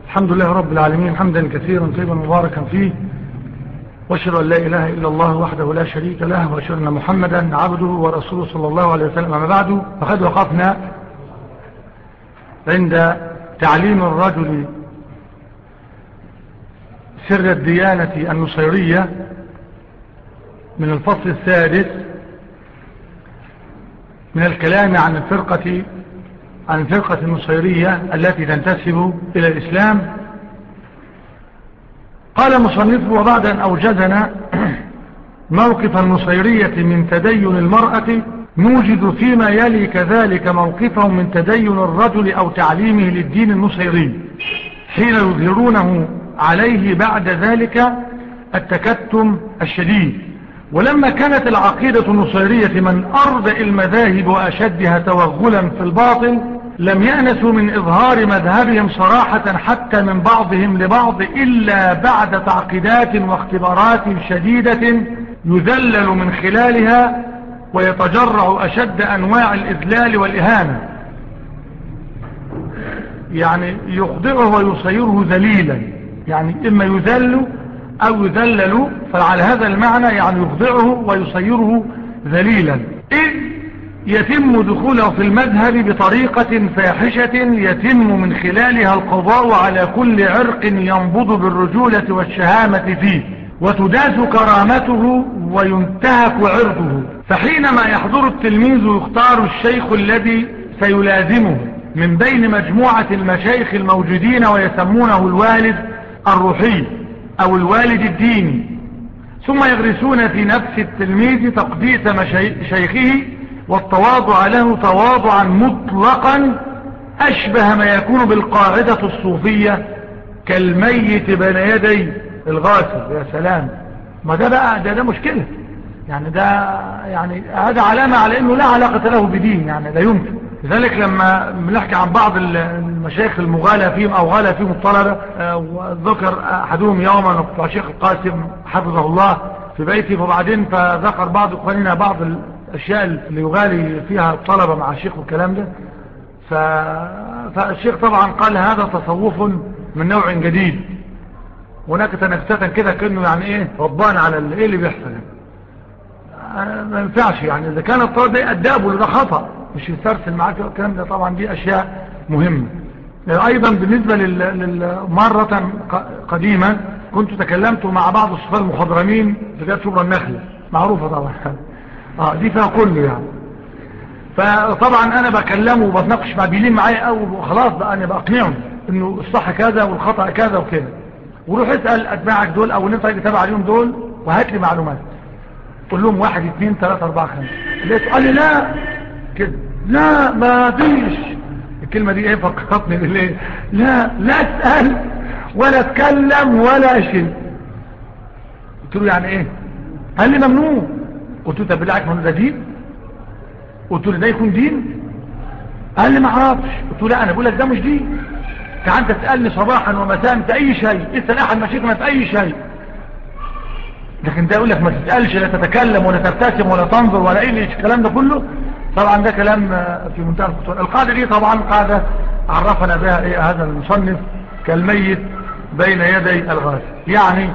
الحمد لله رب العالمين حمدا كثيرا طيبا مباركا فيه، واشهد ان لا اله الا الله وحده لا شريك له، واشهد ان محمدا عبده ورسوله صلى الله عليه وسلم. اما بعد، فقد وقفنا عند تعليم الرجل سر الديانة النصيرية من الفصل السادس من الكلام عن الفرقة النصيرية التي تنتسب إلى الإسلام. قال مصنفه: وبعد أن أوجزنا موقف النصيرية من تدين المرأة، نوجد فيما يلي كذلك موقفهم من تدين الرجل أو تعليمه للدين النصيري حين يظهرونه عليه بعد ذلك التكتم الشديد. ولما كانت العقيدة النصيرية من أرض المذاهب وأشدها توغلا في الباطل، لم يأنسوا من إظهار مذهبهم صراحة حتى من بعضهم لبعض إلا بعد تعقيدات واختبارات شديدة يذلل من خلالها ويتجرع أشد أنواع الإذلال والإهانة، يعني يخضعه ويصيره ذليلا، يعني إما يذل أو يذلل، فعلى هذا المعنى يعني يخضعه ويصيره ذليلا، إذ يتم دخوله في المذهب بطريقة فاحشة يتم من خلالها القضاء على كل عرق ينبض بالرجولة والشهامة فيه، وتداس كرامته وينتهك عرضه. فحينما يحضر التلميذ يختار الشيخ الذي سيلازمه من بين مجموعة المشايخ الموجودين، ويسمونه الوالد الروحي أو الوالد الديني، ثم يغرسون في نفس التلميذ تقديس شيخه والتواضع له تواضعا مطلقا أشبه ما يكون بالقاعدة الصوفية كالميت بين يدي الغاسل. يا سلام، ما ده بقى ده مشكلة، يعني ده يعني هذا علامة على انه لا علاقة له بدين، يعني لا يمكن. لذلك لما بنحكي عن بعض المشايخ المغالى فيهم او غالى فيهم الطلبة، وذكر احدهم يوما مع الشيخ القاسم حفظه الله في بيته، وبعدين فذكر بعض اخواننا بعض الاشياء اللي يغالي فيها الطلبة مع الشيخ والكلام ده، فالشيخ طبعا قال هذا تصوف من نوع جديد، هناك تنكتة كده كأنه يعني ايه ربان على ايه اللي بيحصل. ما ينفعش، يعني اذا كان الطالب يأدبه ده خطأ، مش يسترسل معاك الكلام ده. طبعا دي اشياء مهمة. ايضا بالنسبة مرة قديما كنت تكلمت مع بعض الصفار المخضرمين في جهة شبرا النخلة، معروفة طبعا دي فيها كله يعني. فطبعا انا بكلمه وبتناقش مع بيلين معايا او خلاص بقى انا بقنعه انه الصح كذا والخطأ كذا وكده، وروح اسأل اتباعك دول او اللي انت تتابع عليهم دول وهات لي معلومات، قول لهم 1 2 3 4 5. لقيت قال لي لا كده، لا ما فيش. الكلمة دي ايه فكرتني بالليل، لا اسأل ولا اتكلم ولا شيء. قلت له يعني ايه؟ قال لي ممنوع. قلت له طب بالله عليك ممنوع ده دين؟ قلت له ده يكون دين؟ قال لي ما اعرفش. قلت له لا انا بقول لك ده مش دين، انت تسألني صباحا ومساء في اي شيء، اسأل احد مشايخنا في اي شيء، لكن ده يقول لك ما تسألش لا تتكلم ولا تبتسم ولا تنظر ولا ايه الكلام ده كله. طبعا ده كلام في منتهى الخطورة. القاعدة دي طبعا قاعدة عرفنا بها ايه هذا المصنف كالميت بين يدي الغاسل، يعني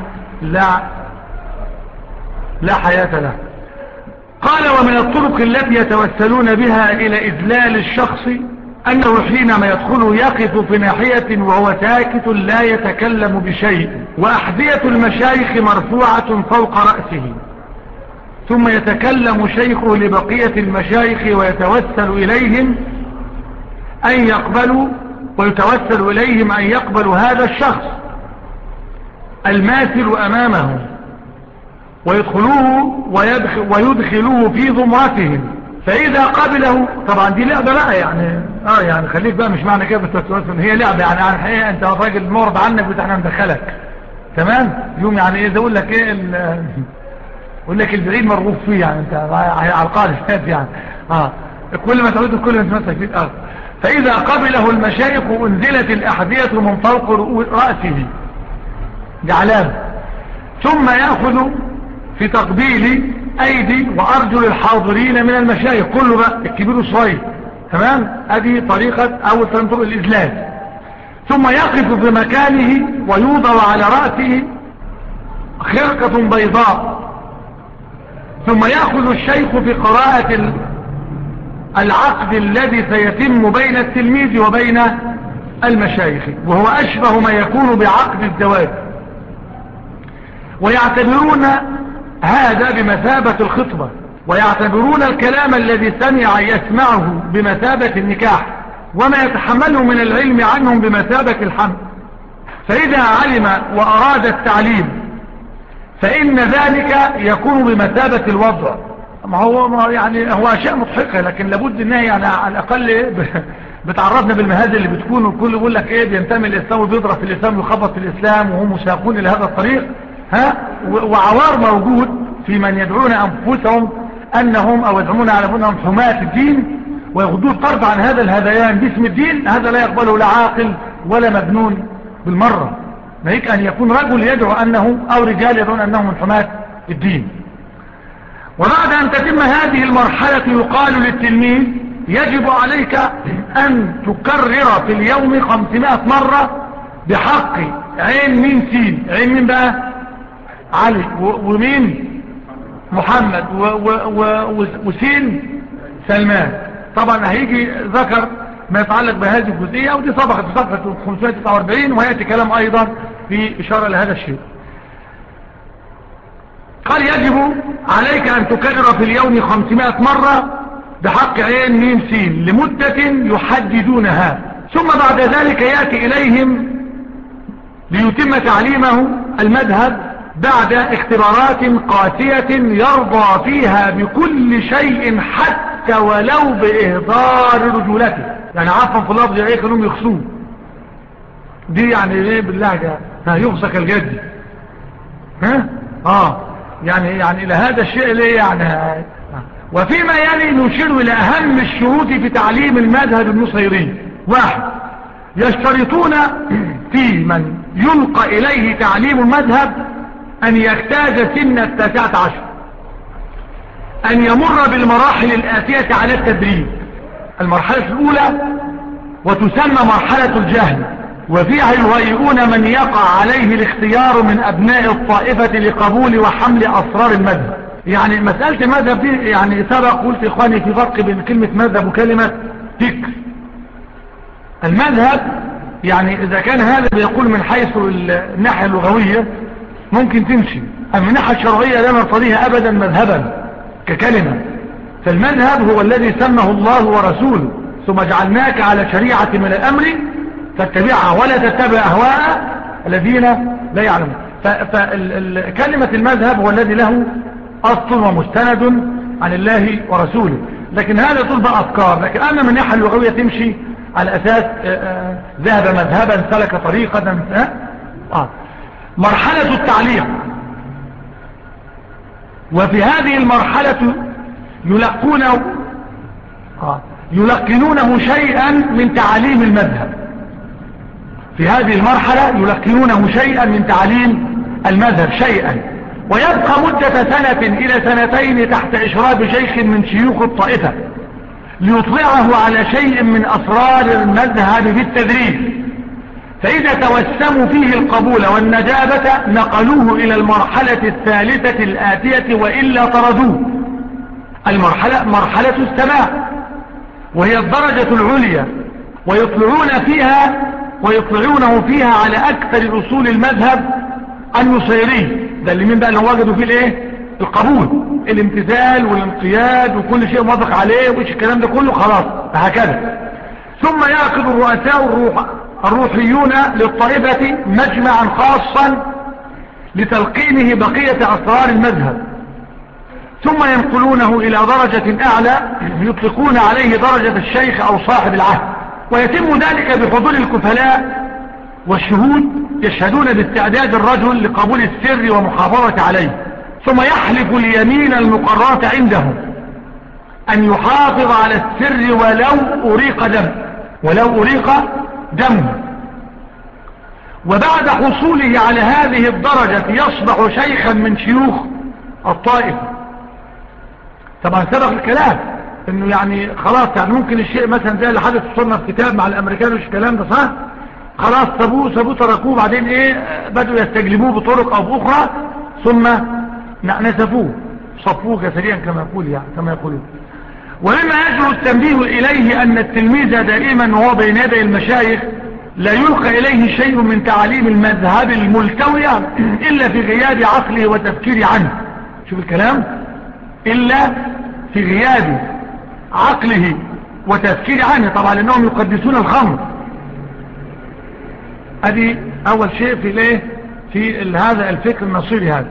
لا حياة له. قال ومن الطرق التي يتوسلون بها الى اذلال الشخص أنه حينما يدخل يقف في ناحية وهو ساكت لا يتكلم بشيء، وأحذية المشايخ مرفوعة فوق رأسه، ثم يتكلم شيخه لبقية المشايخ ويتوسل إليهم أن يقبلوا هذا الشخص الماثل أمامه ويدخلوه ويدخلوه في ضمرتهم، فإذا قبله. طبعا دي لعبة بقى يعني يعني خليك بقى، مش معنى كده بتتوسل هي لعبة، يعني عن الحقيقة انت راجل معرض عنك بتاعنا ندخلك تمام يوم، يعني ايه اقول لك ايه اقول لك البعيد مرغوب فيه، يعني انت على القاعدة يعني كل ما تعود كل ما تمسك فيه الارض. فإذا قبله المشايخ انزلت الأحذية من فوق رأسه، دي علامة، ثم يأخذ في تقبيل ايدي وارجل الحاضرين من المشايخ كله بقى الكبير والصغير، تمام. ادي طريقة اول طريقة الاذلال. ثم يقف في مكانه ويوضع على رأسه خرقة بيضاء، ثم يأخذ الشيخ في قراءة العقد الذي سيتم بين التلميذ وبين المشايخ، وهو أشبه ما يكون بعقد الزواج، ويعتبرون هذا بمثابة الخطبة، ويعتبرون الكلام الذي يسمعه بمثابة النكاح، وما يتحمله من العلم عنهم بمثابة الحمل. فإذا علم وأراد التعليم فإن ذلك يكون بمثابة الوضع. ما هو يعني هو أشياء مضحكة، لكن لابد انها يعني على الأقل بتعرضنا بالمهاد اللي بتكون، والكل يقول لك ايه بينتمي الإسلام وبيضرب في الإسلام ويخبط في الإسلام وهم مساقون إلى هذا الطريق، وعوار موجود في من يدعون أنفسهم أنهم أو يدعون على أنهم حماة الدين ويغضون الطرد عن هذا الهذيان باسم الدين. هذا لا يقبله لا عاقل ولا مجنون بالمرة. ناهيك أن يكون رجل يدعو أنه أو رجال يدعون أنهم من حماة الدين. وبعد أن تتم هذه المرحلة يقال للتلميذ يجب عليك أن تكرر في اليوم 500 مرة بحق عين مين سين. عين مين بقى؟ علي، ومين؟ محمد، وسين سلمان. طبعا هيجي ذكر ما يتعلق بهذه الجزئية، ودي سبقت في صفحة 549، ويأتي كلام أيضا في إشارة لهذا الشيء. قال يجب عليك أن تكرر في اليوم 500 مرة بحق عين ميم سين لمدة يحددونها، ثم بعد ذلك يأتي إليهم ليتم تعليمه المذهب بعد اختبارات قاسية يرضى فيها بكل شيء حتى ولو بإهدار رجولته. يعني عفوا في اللفظ ايه كانوا يخصوه دي يعني ايه باللهجة يخصك الجد يعني الى هذا الشيء ليه يعني. وفيما يلي نشير الى اهم الشروط في تعليم المذهب النصيري. 1. يشترطون في من يلقى اليه تعليم المذهب ان يجتاز سن 19، ان يمر بالمراحل الآتية على التدريج. المرحلة الاولى وتسمى مرحلة الجهل، وفيها يهيئون من يقع عليه الاختيار من ابناء الطائفة لقبول وحمل اسرار المذهب. يعني مسألة المذهب دي يعني سبق قلت اخواني في فرق بين كلمة مذهب وكلمة فكر. المذهب يعني اذا كان هذا بيقول من حيث الناحية اللغوية ممكن تمشي، اما من الناحية الشرعية لا نرتضيها ابدا مذهبا ككلمة. فالمذهب هو الذي سمه الله ورسوله، ثم جعلناك على شريعة من الامر فاتبعها ولا تتبع اهواء الذين لا يعلمون. فكلمة المذهب هو الذي له اصل ومستند عن الله ورسوله، لكن هذا طلب افكار. لكن اما من الناحية اللغوية تمشي على اساس ذهب مذهبا سلك طريقة. مرحلة التعليق، وفي هذه المرحلة يلقنونه شيئا من تعاليم المذهب. في هذه المرحلة يلقنونه شيئا من تعاليم المذهب شيئا، ويبقى مدة 1 إلى 2 تحت إشراف شيخ من شيوخ الطائفة ليطلعه على شيء من أسرار المذهب بالتدريج. فإذا توسموا فيه القبول والنجابة نقلوه إلى المرحلة الثالثة الآتية وإلا طردوه. مرحلة السماع، وهي الدرجة العليا، ويطلعونه فيها على أكثر أصول المذهب النصيري. ده اللي من بقى اللي وجدوا فيه الايه؟ القبول، الامتثال والانقياد وكل شيء موافق عليه وإيش الكلام ده كله خلاص هكذا. ثم يعقد الرؤساء الروحيون للطائفة مجمعا خاصا لتلقينه بقية أسرار المذهب، ثم ينقلونه إلى درجة أعلى يطلقون عليه درجة الشيخ أو صاحب العهد. ويتم ذلك بحضور الكفلاء والشهود يشهدون باستعداد الرجل لقبول السر ومحافظة عليه، ثم يحلف اليمين المقررة عندهم أن يحافظ على السر ولو أريق دم. وبعد حصوله على هذه الدرجة يصبح شيخا من شيوخ الطائفة. طبعا سبق الكلام انه يعني خلاص يعني ممكن الشيء مثلا زي اللي حدث صرنا في كتاب مع الامريكان وش الكلام ده صح، خلاص سابوه تركوه، بعدين ايه بدأوا يستجلبوه بطرق او باخرى، ثم نسفوه صفوه جسديا كما يقولون. ومما يجب التنبيه اليه ان التلميذ دائما وهو بين يدي المشايخ لا يلقى اليه شيء من تعليم المذهب الملتوية الا في غياب عقله وتفكير عنه. شوف الكلام، الا في غياب عقله وتفكير عنه، طبعا لانهم يقدسون الخمر. ادي اول شيء في الايه في هذا الفكر النصيري هذا.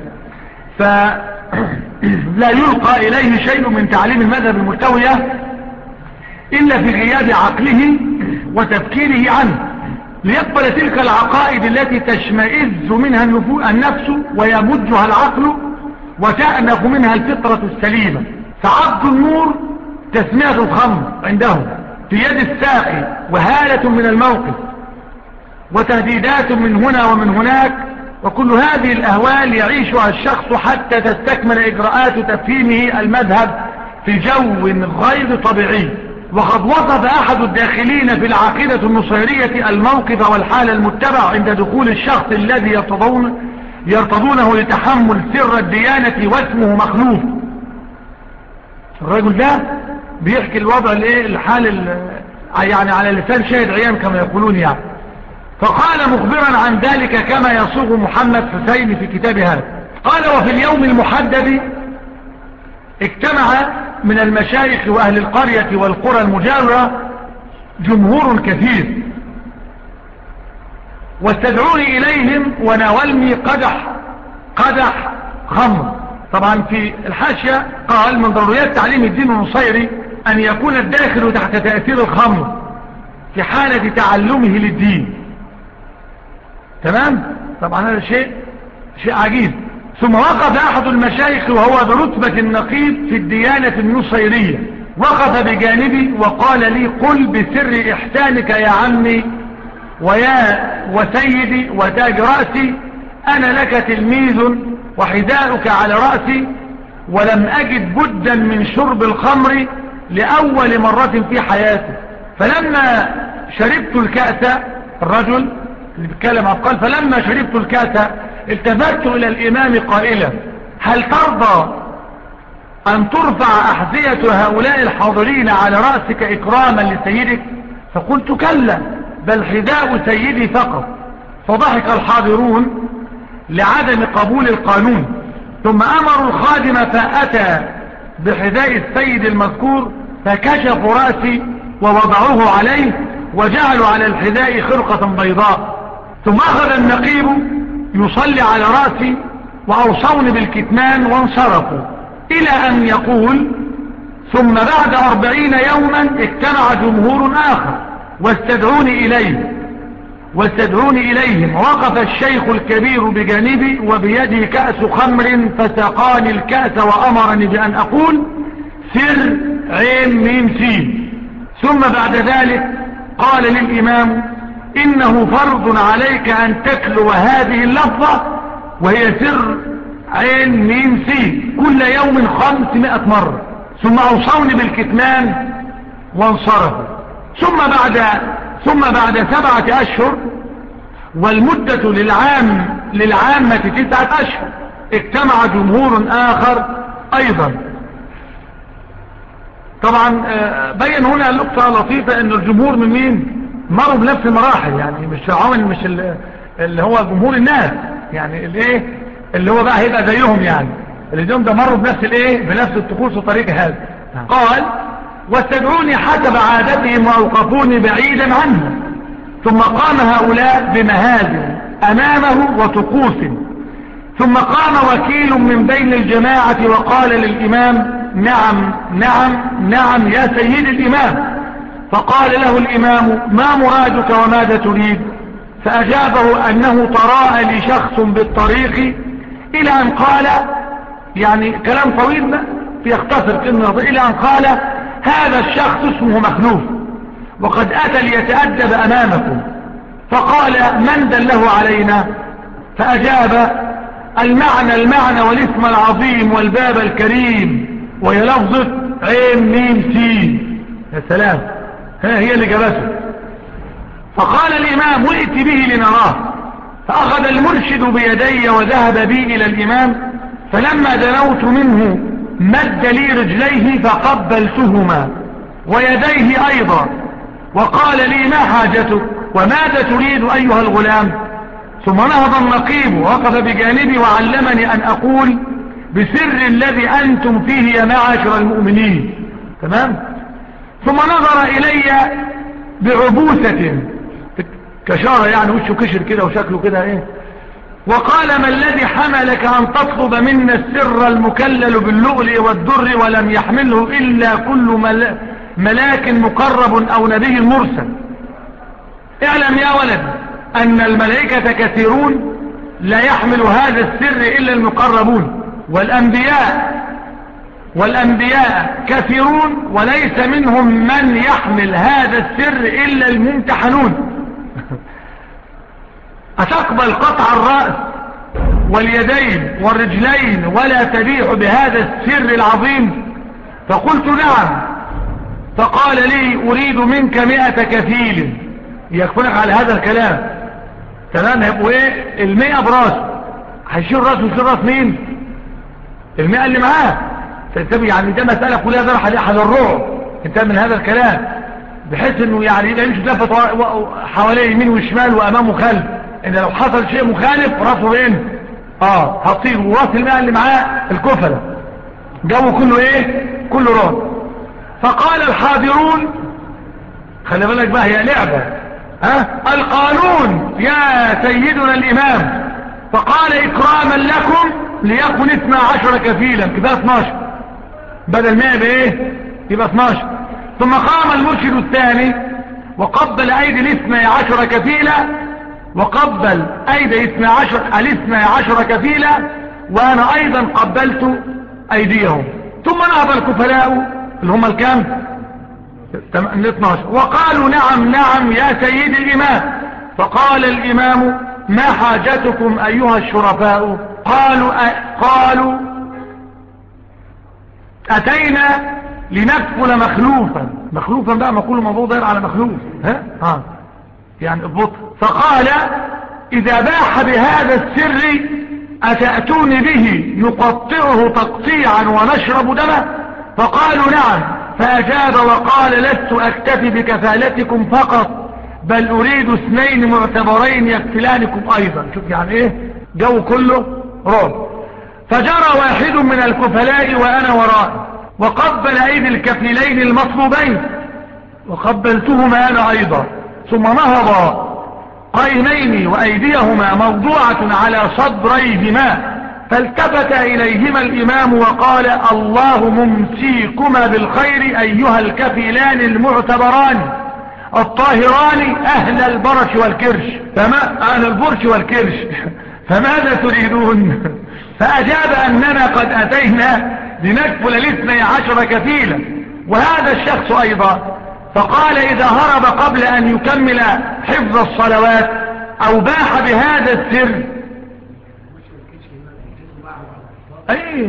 فلا يلقى اليه شيء من تعليم المذهب الملتوية الا في غياب عقله وتفكيره عنه، ليقبل تلك العقائد التي تشمئز منها النفس ويمجها العقل وتأنف منها الفطرة السليمة. فعبد النور تسمية الخمر عندهم في يد الساقي، وهالة من الموقف، وتهديدات من هنا ومن هناك، وكل هذه الأهوال يعيشها الشخص حتى تستكمل إجراءات تفهيمه المذهب في جو غير طبيعي. وقد وصف أحد الداخلين في العقيدة النصيرية الموقف والحالة المتبع عند دخول الشخص الذي يرتضونه لتحمل سر الديانة واسمه مخلوف. الرجل ده بيحكي الوضع الحال يعني على لسان شاهد عيان كما يقولون يعني. فقال مخبرا عن ذلك كما يصوغ محمد حسين في كتاب هذا، قال: وفي اليوم المحدد اجتمع من المشايخ وأهل القرية والقرى المجاورة جمهور كثير، واستدعوني إليهم وناولني قدح خمر. طبعا في الحاشية قال: من ضروريات تعليم الدين النصيري أن يكون الداخل تحت تأثير الخمر في حالة تعلمه للدين. تمام؟ طبعا هذا شيء عجيب. ثم وقف أحد المشايخ وهو برتبة النقيب في الديانة النصيرية، وقف بجانبي وقال لي: قل بسر إحسانك يا عمي وسيدي وتاج رأسي، أنا لك تلميذ وحذاؤك على رأسي، ولم أجد بدا من شرب الخمر لأول مرة في حياتي. فلما شربت الكأس، الرجل اللي بيتكلم قال: فلما شربت الكأس التفت إلى الإمام قائلا: هل ترضى أن ترفع أحذية هؤلاء الحاضرين على رأسك إكراما لسيدك؟ فقلت: كلا، بل حذاء سيدي فقط. فضحك الحاضرون لعدم قبول القانون، ثم أمروا الخادم فأتى بحذاء السيد المذكور، فكشفوا رأسي ووضعوه عليه وجعلوا على الحذاء خرقة بيضاء. ثم أخذ النقيب يصلي على رأسي وأوصوني بالكتمان وانصرفوا، إلى أن يقول: ثم بعد 40 يوما اجتمع جمهور آخر واستدعوني إليهم. وقف الشيخ الكبير بجانبي وبيده كأس خمر، فسقاني الكأس وأمرني بأن أقول: سر عين ميم سين. ثم بعد ذلك قال للإمام: إنه فرض عليك أن تتلو هذه اللفظة وهي سر عين ميم سين كل يوم 500 مرة. ثم أوصوني بالكتمان وانصرفوا. ثم بعد 7 أشهر، والمدة للعامة 9 أشهر، اجتمع جمهور آخر أيضا. طبعا بين هنا نقطة لطيفة، ان الجمهور من مين؟ مروا بنفس المراحل، يعني مش اللي هو جمهور الناس، يعني اللي هو بقى هيبقى زيهم، يعني اليوم ده مروا بنفس الطقوس وطريق هذا. قال: واستدعوني حسب عادتهم وأوقفوني بعيدا عنه. ثم قام هؤلاء بمهازل أمامه وطقوس، ثم قام وكيل من بين الجماعة وقال للإمام: نعم نعم نعم يا سيد الإمام. فقال له الإمام: ما مرادك وماذا تريد؟ فأجابه أنه تراءى لي شخص بالطريق، إلى أن قال، يعني كلام طويل يختصر كلمة، إلى أن قال: هذا الشخص اسمه مخلوف، وقد أتى ليتأدب أمامكم. فقال: من دله علينا؟ فأجاب: المعنى والاسم العظيم والباب الكريم، وهي لفظة عين ميم سين. يا سلام، هي اللي جابته. فقال الإمام ائت به لنراه. فأخذ المرشد بيدي وذهب بي إلى الإمام، فلما دنوت منه مد لي رجليه فقبلتهما ويديه أيضا، وقال لي ما حاجتك وماذا تريد أيها الغلام؟ ثم نهض النقيب ووقف بجانبي وعلمني أن أقول بسر الذي أنتم فيه يا معاشر المؤمنين. تمام. ثم نظر إلي بعبوسة كشارة، يعني وشه كشر كده وشكله كده ايه، وقال ما الذي حملك أن تطلب منا السر المكلل باللؤلؤ والدر ولم يحمله إلا كل ملاك مقرب أو نبي مرسل؟ اعلم يا ولد أن الملائكة كثيرون لا يحمل هذا السر إلا المقربون، والأنبياء كثيرون وليس منهم من يحمل هذا السر إلا الممتحنون. أتقبل قطع الرأس واليدين والرجلين ولا تبيح بهذا السر العظيم؟ فقلت نعم. فقال لي أريد منك 100 كفيل يكفنك على هذا الكلام. تمام. هيبقوا ايه 100 براس، هيشيل راس ويشيل راس مين؟ 100 اللي معاه. فانتبه، يعني ده مسألة كلها ذرح لأحد الرعب انتبه من هذا الكلام، بحيث انه يعني لا يمشي لفت حواليه يمين وشمال وامامه خلف، ان لو حصل شيء مخالف راسه فين؟ هتصير وراس 100 اللي معاه الكفلة جو كله ايه؟ كله رعب. فقال الحاضرون، خلي بالك بقى هي لعبة، القانون يا سيدنا الإمام. فقال إكراما لكم ليكن 12 كفيلا، كده 12 بدل 100 بايه؟ يبقى 12. ثم قام المرشد الثاني وقبل أيدي 12 كفيلا، وقبل أيدي 12 كفيلا، وأنا أيضا قبلت أيديهم. ثم نهض الكفلاء اللي هم الكام؟ 12 وقالوا نعم نعم يا سيد الإمام. فقال الإمام ما حاجتكم أيها الشرفاء؟ قالوا أتينا لنكفل مخلوفا بقى، مقول الموضوع داير على مخلوف، يعني البطء. فقال إذا باح بهذا السر أتأتون به نقطعه تقطيعا ونشرب دمه؟ فقالوا نعم. فأجاب وقال لست أكتفي بكفالتكم فقط، بل أريد 2 معتبرين يكفلانكم أيضا. شوف يعني إيه جو كله رعب. فجرى واحد من الكفلاء وأنا وراء وقبل أيدي الكفيلين المطلوبين، وقبلتهما أنا أيضا. ثم نهض قائمين وأيديهما موضوعة على صدريهما، فالتفت إليهما الإمام وقال الله ممسيكما بالخير أيها الكفيلان المعتبران الطاهران أهل البرش والكرش. أهل البرش والكرش فماذا تريدون؟ فأجاب أننا قد أتينا لنكفل 12 كفيلا وهذا الشخص أيضا. فقال إذا هرب قبل أن يكمل حفظ الصلوات أو باح بهذا السر، أي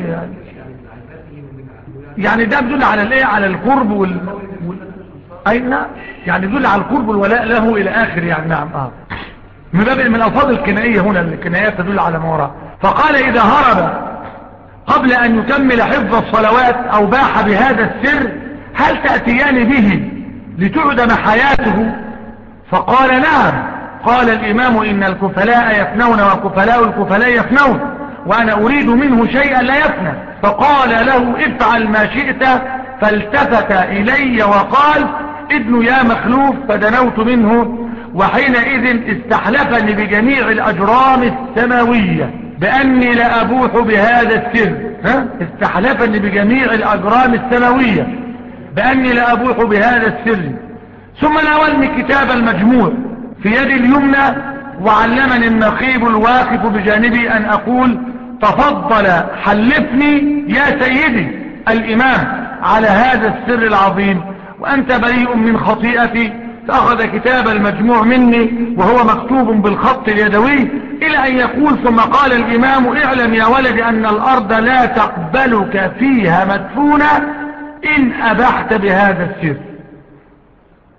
يعني ده يدل على الايه، على القرب أين يعني يدل على القرب والولاء له إلى آخر يعني. نعم من باب من الألفاظ الكنائية هنا، الكنايات تدل على ما وراء. فقال إذا هرب قبل أن يكمل حفظ الصلوات أو باح بهذا السر هل تأتيان به لتعدم حياته؟ فقال نعم. قال الإمام إن الكفلاء يفنون وكفلاء الكفلاء يفنون، وأنا أريد منه شيئا لا يفنى. فقال له افعل ما شئت. فالتفت إلي وقال ابن يا مخلوف. فدنوت منه وحينئذ استحلفني بجميع الأجرام السماوية بأني لأبوح بهذا السر. استحلفني بجميع الأجرام السماوية بأني لأبوح بهذا السر. ثم ناولني كتاب المجموع في يدي اليمنى وعلمني النقيب الواقف بجانبي أن أقول تفضل حلفني يا سيدي الإمام على هذا السر العظيم وأنت بريء من خطيئتي. فأخذ كتاب المجموع مني وهو مكتوب بالخط اليدوي إلى أن يقول ثم قال الإمام اعلم يا ولد أن الأرض لا تقبلك فيها مدفونة إن أبحت بهذا السر.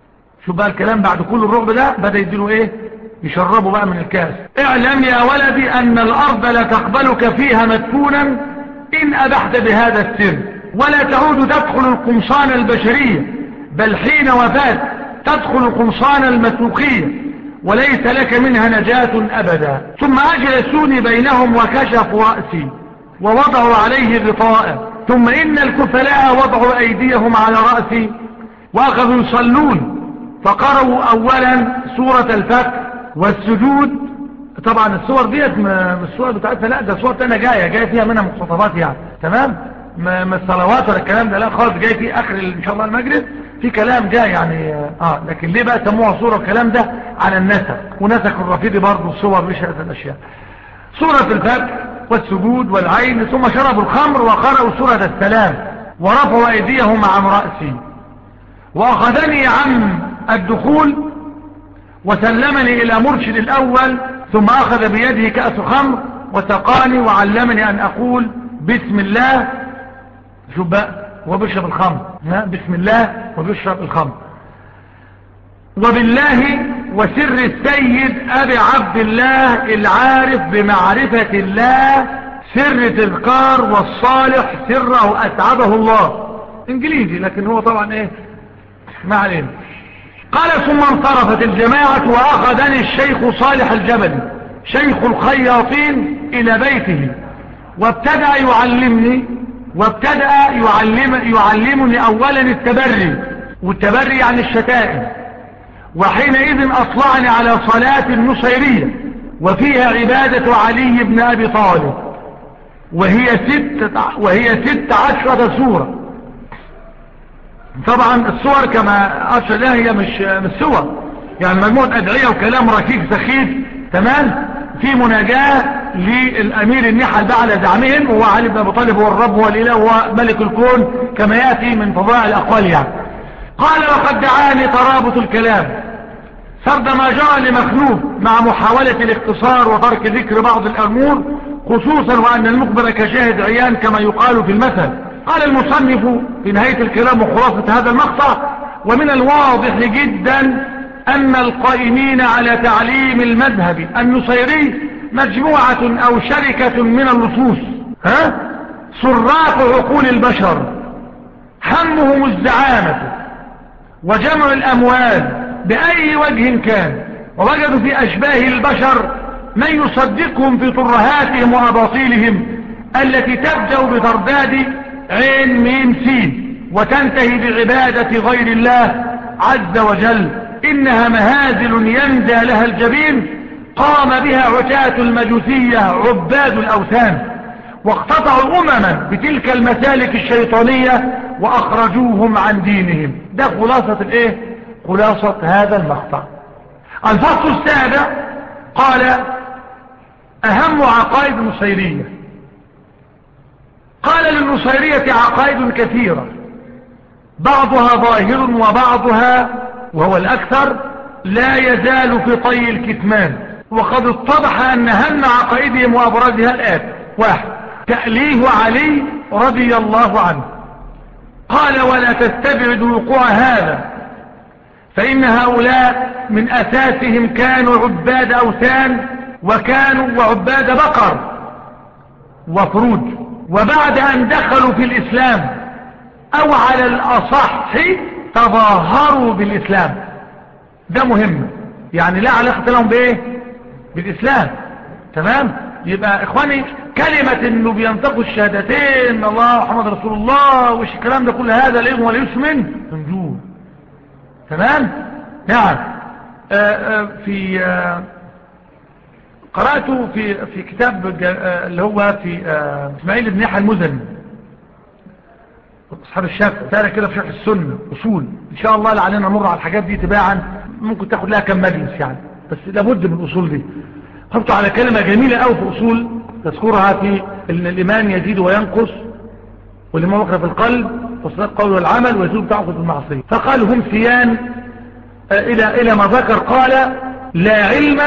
شوف بقى الكلام بعد كل الرعب ده بدأ يديله ايه؟ يشربوا بقى من الكاس. اعلم يا ولدي ان الارض لا تقبلك فيها مدفونا ان ابحت بهذا السر، ولا تعود تدخل القمصان البشرية، بل حين وفات تدخل القمصان المسوقية، وليس لك منها نجاة ابدا. ثم اجلسوني بينهم وكشفوا رأسي ووضعوا عليه غطاء، ثم ان الكفلاء وضعوا ايديهم على رأسي واخذوا يصلون، فقرأوا اولا سورة الفتح والسجود. طبعا الصور ديت مش الصور بتاعتها، لا ده صور تانية جاية فيها منها مقتطفات يعني، تمام، ما الصلوات ولا الكلام ده، لا خالص، جاي في اخر ان شاء الله المجلس في كلام جاي يعني. لكن ليه بقى سموها صورة الكلام ده؟ على النسق، ونسق الرفيدي برضو الصور مش هذه الاشياء. سورة الفتح والسجود والعين، ثم شربوا الخمر وقرأوا سورة السلام ورفعوا ايديهم عن رأسي، واخذني عن الدخول وسلمني الى مرشد الاول، ثم اخذ بيده كأس خمر وسقاني وعلمني ان اقول بسم الله. شوف بقى هو بيشرب الخمر، بسم الله وبيشرب الخمر، وبالله وسر السيد ابي عبد الله العارف بمعرفة الله سر تذكار والصالح سره اسعده الله. انجليزي لكن هو طبعا ايه ما علينا. قال ثم انصرفت الجماعة واخذني الشيخ صالح الجبلي شيخ الخياطين الى بيته، وابتدأ يعلمني اولا التبري، والتبري يعني الشتائم. وحينئذ اطلعني على صلاة النصيرية وفيها عبادة علي بن ابي طالب، وهي 16 سورة. طبعا الصور كما أشهد لها هي مش صور، يعني مجموعة أدعية وكلام ركيك سخيف، تمام، في مناجاة للأمير النحل بقى على زعمهم، وهو علي بن أبي طالب هو الرب هو الإله هو ملك الكون كما يأتي من فضائل الأقوال يعني. قال وقد دعاني ترابط الكلام سرد ما جرى لمخلوق مع محاولة الاختصار وترك ذكر بعض الأمور، خصوصا وأن المخبر كشاهد عيان كما يقال في المثل. قال المصنف في نهاية الكلام وخلاصة هذا المقطع: ومن الواضح جدا أن القائمين على تعليم المذهب النصيري مجموعة أو شركة من اللصوص، سراق عقول البشر، همهم الزعامة وجمع الأموال بأي وجه كان، ووجدوا في أشباه البشر من يصدقهم في ترهاتهم وأباطيلهم التي تبدأ بترداد عين ميم سين وتنتهي بعبادة غير الله عز وجل. إنها مهازل يندى لها الجبين قام بها عتاة المجوسية عباد الأوثان، واقتطعوا أمما بتلك المسالك الشيطانية وأخرجوهم عن دينهم. ده خلاصة الايه؟ خلاصة هذا المقطع. الفصل السابع قال أهم عقائد النصيرية. قال للنصيرية عقائد كثيرة، بعضها ظاهر وبعضها وهو الأكثر لا يزال في طي الكتمان. وقد اتضح أن أهم عقائدهم وأبرزها الآتي: 1. تأليه علي رضي الله عنه. قال ولا تستبعد وقوع هذا، فإن هؤلاء من أساسهم كانوا عباد أوثان وكانوا وعباد بقر وفروج، وبعد أن دخلوا في الإسلام أو على الأصح تظاهروا بالإسلام. ده مهم، يعني لا علاقة لهم بإيه؟ بالإسلام. تمام؟ يبقى إخواني كلمة إنه بينطقوا الشهادتين الله محمد رسول الله وش الكلام ده كل هذا ليه ولا يسمن نجوم. تمام؟ نعم. قرأته في كتاب اللي هو في اسماعيل بن يحيى المزني أصحاب الشافعي، تارك كده في شرح السنة أصول. إن شاء الله لعلينا نمر على الحاجات دي تباعا، ممكن تاخد لها كم مجلس يعني، بس لابد من الأصول دي. خبطوا على كلمة جميلة أو في أصول تذكرها في الإيمان يزيد وينقص، والإيمان وقر في القلب وصدق القول والعمل ويزول تعقد المعصية. فقال هم سيان إلى ما ذكر. قال لا علم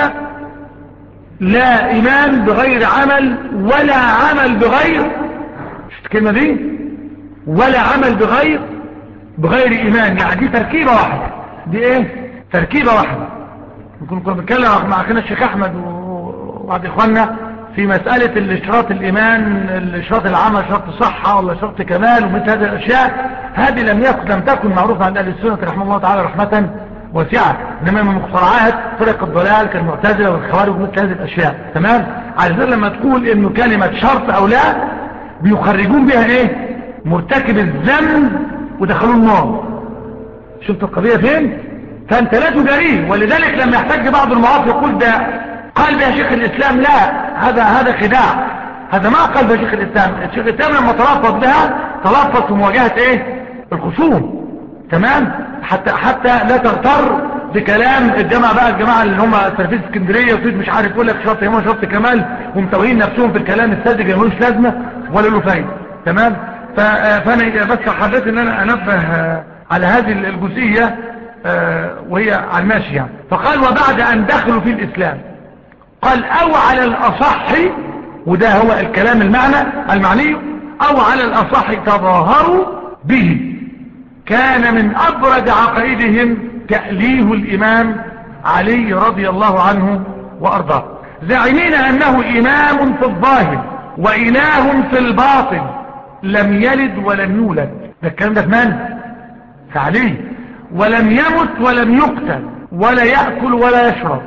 لا إيمان بغير عمل ولا عمل بغير، شفت الكلمة دي؟ ولا عمل بغير إيمان، يعني دي تركيبة واحدة. دي ايه؟ تركيبة واحدة. ممكن كنا بنتكلم مع اخينا الشيخ احمد وبعض اخواننا في مسألة الاشتراط الايمان، الاشتراط العمل، شرط صحة ولا شرط كمال ومثل هذه الاشياء. هذه لم تكن معروفة عند اهل السنة رحمه الله تعالى رحمة واسعة، انما من مخترعات فرق الضلال كالمعتزلة والخوارج ومثل هذه الاشياء. تمام. على ذلك لما تقول انه كلمة شرط او لا بيخرجون بها ايه؟ مرتكب الذنب ودخلوا النار. شفت القضية فين؟ فانت لا تجاريه. ولذلك لما يحتاج بعض المواقف يقول ده قال بها شيخ الاسلام، لا، هذا خداع. هذا ما قال بها شيخ الاسلام. الشيخ الاسلام لما تلفظ بها تلفظ في مواجهة ايه؟ الخصوم. تمام. حتى لا تغتر بكلام الجماعة اللي هم سلفية اسكندرية وفيد مش عارف يقول لك شرط يمون شرط كمال ومتوهين نفسهم في الكلام الساذج ملوش لازمة ولا له فايدة. تمام. فانا بس حبيت ان انا انبه على هذه الجزئية وهي على الماشي يعني. فقال وبعد ان دخلوا في الاسلام قال او على الاصح، وده هو الكلام المعني، او على الاصح تظاهروا به، كان من ابرز عقائدهم تأليه الامام علي رضي الله عنه وارضاه، زاعمين انه امام في الظاهر واله في الباطن، لم يلد ولم يولد. ده الكلام ده في من؟ في علي. ولم يمت ولم يقتل ولا يأكل ولا يشرب.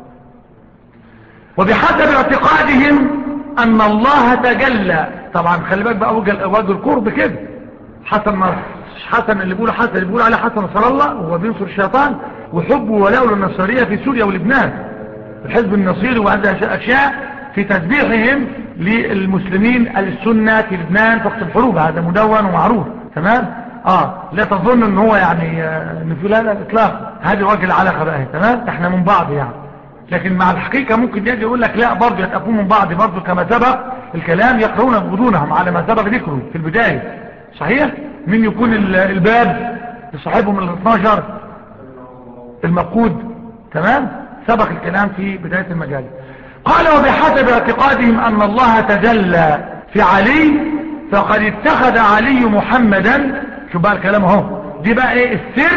وبحسب اعتقادهم ان الله تجلى. طبعا خلي بالك بقى وجه القرب كده. حسن اللي بيقول عليه حسن نصر الله وهو بينصر الشيطان وحبه ولاء للنصرية في سوريا ولبنان، الحزب النصيري وهذه اشياء في تسبيحهم للمسلمين السنة في لبنان في وقت الحروب. هذا مدون ومعروف. تمام. لا تظن ان هو يعني لا اطلاقا. هذه وجه العلاقة بقى. تمام. احنا من بعض يعني. لكن مع الحقيقة ممكن يجي يقول لك لا برضه يتأكون من بعض برضه كما سبق الكلام، يقرؤون بغضونهم على ما سبق ذكره في البداية. صحيح. من يكون الباب لصاحبهم ال 12 المفقود. تمام. سبق الكلام في بداية المجال. قال وبحسب اعتقادهم ان الله تجلى في علي فقد اتخذ علي محمدا. شو بقى الكلام اهو. دي بقى ايه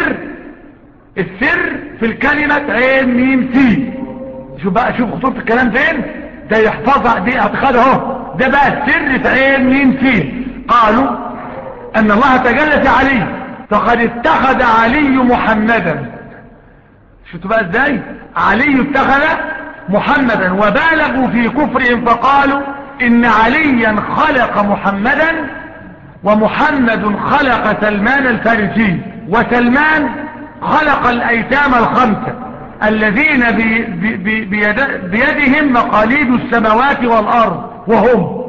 السر في الكلمة عين ميم سي. شوف خطوط الكلام فين. ده يحفظها دي اعتقاد اهو. ده بقى السر في عين ميم سي. قالوا ان الله تجلى في علي فقد اتخذ علي محمدا. شفتوا بقى ازاي علي اتخذ محمدا، وبالغوا في كفرهم فقالوا ان عليا خلق محمدا ومحمد خلق سلمان الفارسي، وسلمان خلق الايتام الخمسة الذين بيدهم مقاليد السماوات والارض وهم.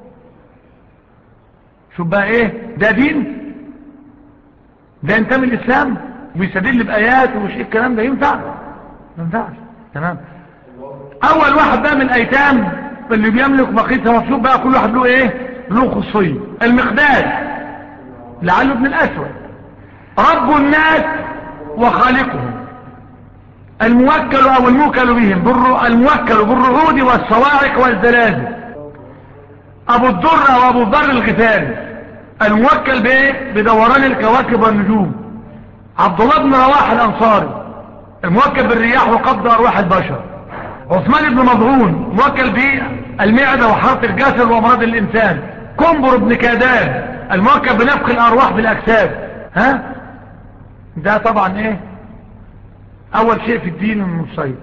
شوف بقى ايه ده دين؟ ده ينتمي الاسلام ويستدل بايات ومش ايه الكلام ده؟ ينفع؟ ما ينفعش. تمام. اول واحد بقى من الايتام اللي بيملك مقيت مفشوب بقى كل واحد له ايه؟ له خصوصيه. المقداد لعله ابن الاسود رب الناس وخالقهم، الموكل او الموكل بهم الموكل بالرعود والصواعق والزلازل، ابو الدر وابو الضر الغفاري الموكل بايه؟ بدوران الكواكب والنجوم. عبد الله بن رواحه الانصاري الموكل بالرياح وقبض ارواح البشر. عثمان بن مظعون موكل بالمعدة وحرق الجسد وامراض الانسان. كنبر بن كادان الموكل بنفخ الارواح بالاجساد. ده طبعا ايه اول شيء في الدين المصيب.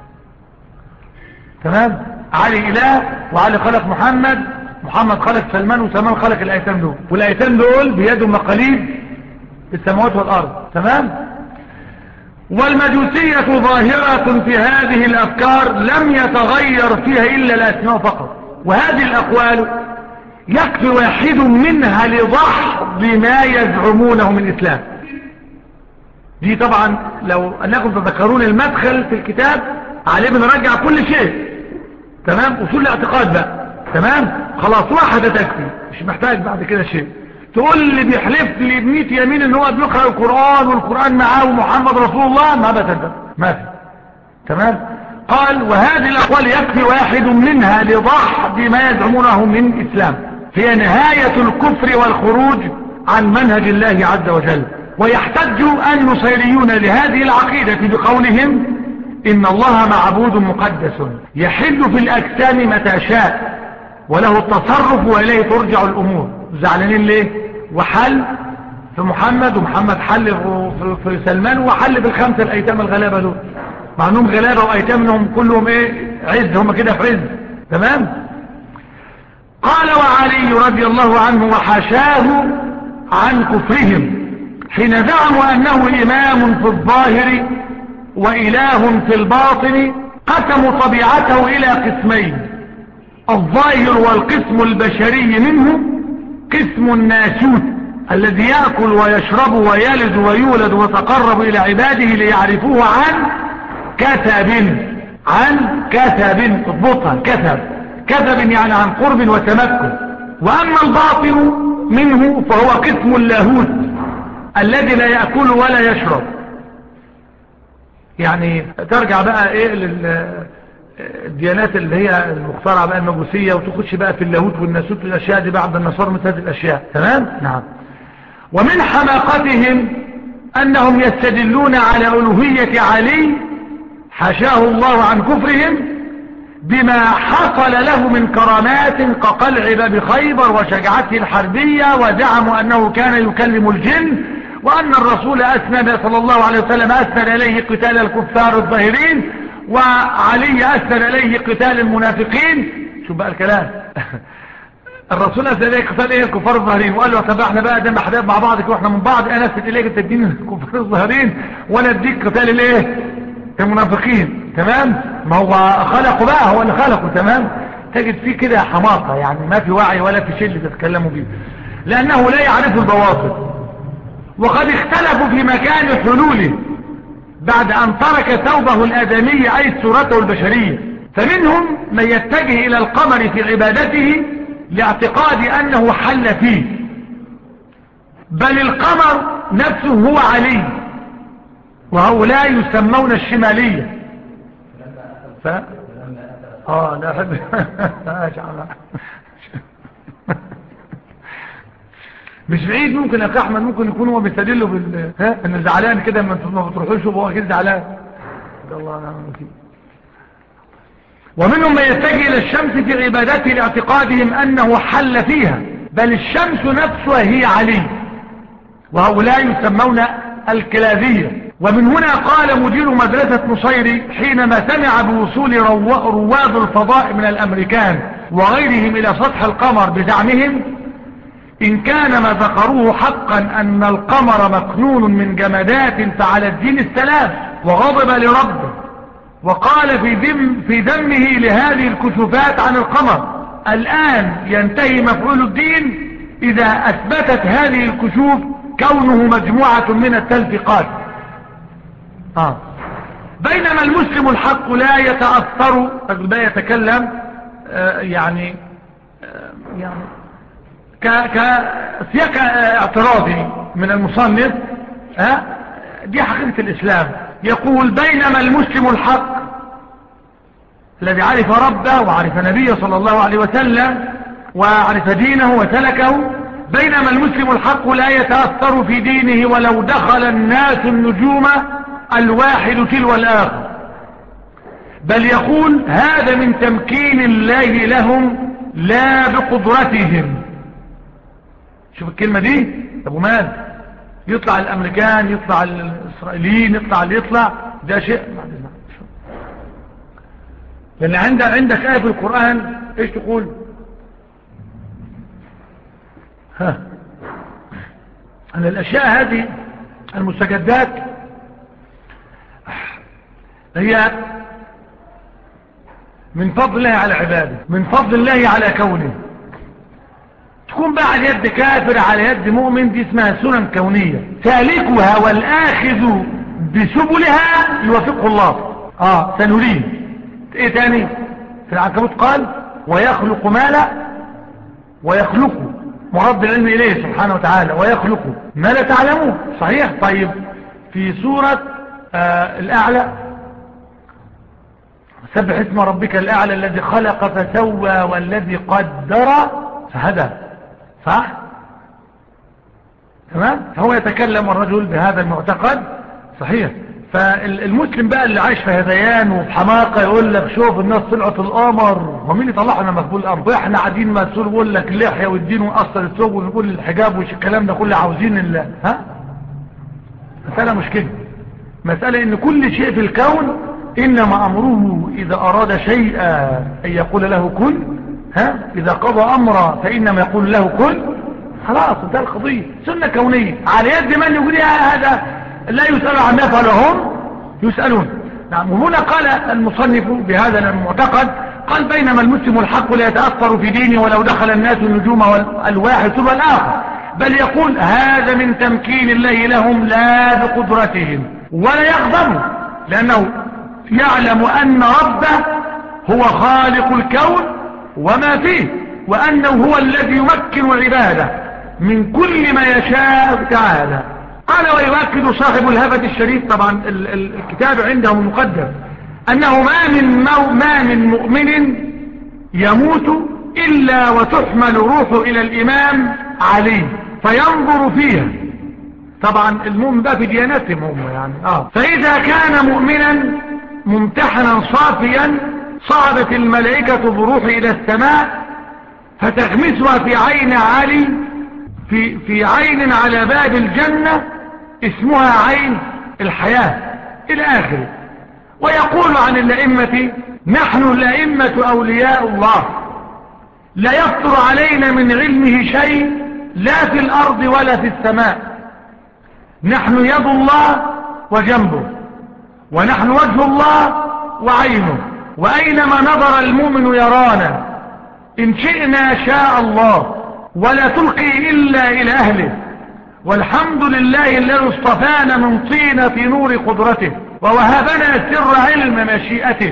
تمام. علي اله وعلي خلق محمد خلق سلمان وسلمان خلق الايتام دول، والايتام دول بيدهم مقاليد السماوات والارض. تمام. والمجوسية ظاهرة في هذه الافكار لم يتغير فيها الا الاسماء فقط. وهذه الاقوال يكفي واحد منها لضحض ما يزعمونه من الاسلام. دي طبعا لو انكم تذكرون المدخل في الكتاب عليه بنرجع كل شيء. تمام. اصول الاعتقاد بقى. تمام. خلاص واحدة تكفي، مش محتاج بعد كده شيء. تقول لي بيحلف لي ب100 يمين ان هو بيقرأ القرآن والقرآن معاه ومحمد رسول الله، ما بصدق. ما في. تمام. قال وهذه الاقوال يكفي واحد منها لضحض ما يزعمونه من الاسلام، هي نهاية الكفر والخروج عن منهج الله عز وجل. ويحتج النصيريون لهذه العقيدة بقولهم إن الله معبود مقدس يحل في الأجسام متى شاء وله التصرف وإليه ترجع الأمور. زعلانين ليه؟ وحل في محمد، ومحمد حل في سلمان، وحل بالخمسة الأيتام الغلابة دول، مع أنهم غلابة وأيتام انهم كلهم عز، هم كده في عز. تمام. قال وعلي رضي الله عنه وحاشاه عن كفرهم حين زعموا أنه إمام في الظاهر وإله في الباطن، قسموا طبيعته إلى قسمين: الظاهر والقسم البشري منه قسم الناسوت الذي يأكل ويشرب ويلد ويولد ويتقرب إلى عباده ليعرفوه عن كثب اضبطها، كثب يعني عن قرب وتمكن. وأما الباطن منه فهو قسم اللاهوت الذي لا يأكل ولا يشرب. يعني ترجع بقى للديانات اللي هي المخترعة بقى المجوسية، وتخش بقى في اللاهوت والناسوت والأشياء دي بعد النصارى مثل هذه الأشياء. تمام. نعم. ومن حماقتهم أنهم يستدلون على ألوهية علي حاشاه الله عن كفرهم بما حصل له من كرامات كقلع باب خيبر وشجاعته الحربية، وزعموا أنه كان يكلم الجن، وأن الرسول أسند صلى الله عليه وسلم أسند إليه قتال الكفار الظاهرين، وعلي أسند إليه قتال المنافقين. شو بقى الكلام؟ الرسول أسند إليه قتال الكفار الظاهرين، وقال له طب احنا بقى دم احباب مع بعض واحنا من بعض، انا أسند إليك تدين الكفار الظاهرين وانا اديك قتال المنافقين. تمام. ما هو خلقه بقى، هو اللي خلقه. تمام. تجد فيه كده حماقة، يعني ما في وعي ولا في شيء اللي تتكلموا بيه، لأنه لا يعرف البواطن. وقد اختلفوا في مكان حلوله بعد أن ترك ثوبه الآدمي أي صورته البشرية، فمنهم من يتجه إلى القمر في عبادته لاعتقاد أنه حل فيه، بل القمر نفسه هو علي، وهؤلاء يسمون الشمالية. لا أحب مش بعيد ممكن يا احمد ممكن يكون هو بيستدلوا انه زعلان كده ما بتروحوش وهو اكيد زعلان. الله نعم وكيل. ومنهم من يتجه الى الشمس في عبادته لاعتقادهم انه حل فيها، بل الشمس نفسها هي علي، وهؤلاء يسمون الكلابية. ومن هنا قال مدير مدرسة نصيري حينما سمع بوصول رواد الفضاء من الامريكان وغيرهم الى سطح القمر بزعمهم: إن كان ما ذكروه حقا أن القمر مكنون من جمادات فعلى الدين السلام، وغضب لربه وقال في ذمه لهذه الكشوفات عن القمر: الآن ينتهي مفعول الدين إذا أثبتت هذه الكشوف كونه مجموعة من التلفقات. بينما المسلم الحق لا يتأثر، لا يتكلم يعني كسياق اعتراضي من المصنف، دي حقيقة الإسلام. يقول: بينما المسلم الحق الذي عرف ربه وعرف نبيه صلى الله عليه وسلم وعرف دينه وسلكه، بينما المسلم الحق لا يتأثر في دينه ولو دخل الناس النجوم الواحد تلو الآخر، بل يقول: هذا من تمكين الله لهم لا بقدرتهم. شوف الكلمة دي. ابو مال يطلع الامريكان، يطلع الاسرائيليين، يطلع اللي يطلع، ده شيء. لان عندك آية في القرآن ايش تقول؟ ان الاشياء هذه المستجدات هي من فضل الله على عباده، من فضل الله على كونه. تكون بقى على يد كافر على يد مؤمن، دي اسمها سنن كونية، سالكها والآخذ بسبلها يوافقه الله. سنريه. ايه تاني في العنكبوت؟ قال: ويخلق ما لا ويخلقه، مرد العلم اليه سبحانه وتعالى، ويخلقه ما لا تعلمون. صحيح. طيب في سورة الأعلى: سبح اسم ربك الأعلى الذي خلق فسوى والذي قدر فهدى. صح؟ تمام. هو يتكلم الرجل بهذا المعتقد صحيح. فالمسلم بقى اللي عايش في هذيان وفي حماقة يقول لك شوف الناس طلعت القمر، ومين اللي طلعنا مقبول القمر؟ واحنا قاعدين مسؤول يقول لك اللحية والدين ونقصر الثوب ونقول الحجاب والكلام ده كله عاوزين مسألة مش كده. مسألة ان كل شيء في الكون انما امره اذا اراد شيئا ان يقول له كن. اذا قضى امرا فانما يقول له كن، خلاص انتهى القضية. سنة كونية على يد من يقولها، هذا لا يسأل عما يفعلهم يسألون. نعم. وهنا قال المصنف بهذا المعتقد، قال بينما المسلم الحق لا يتأثر في دينه ولو دخل الناس النجوم والواحد ثم الآخر، بل يقول هذا من تمكين الله لهم لا بقدرتهم، ولا يغضب لأنه يعلم أن ربه هو خالق الكون وما فيه، وأنه هو الذي يمكن عباده من كل ما يشاء تعالى. قال ويؤكد صاحب الهبة الشريف، طبعا الكتاب عنده مقدم، أنه ما من مؤمن يموت إلا وتحمل روحه إلى الإمام علي فينظر فيها. طبعا المؤمن بقى في دياناتهم هم يعني فإذا كان مؤمنا ممتحنا صافيا صعدت الملائكة بروحه إلى السماء فتغمسها في عين علي في عين على باب الجنة اسمها عين الحياة إلى آخره. ويقول عن الأئمة نحن الأئمة أولياء الله لا يفتر علينا من علمه شيء لا في الأرض ولا في السماء، نحن يد الله وجنبه، ونحن وجه الله وعينه، وأينما نظر المؤمن يرانا إن شئنا شاء الله ولا تلقي إلا إلى أهله، والحمد لله الذي اصطفانا من طين في نور قدرته ووهبنا سر علم مشيئته.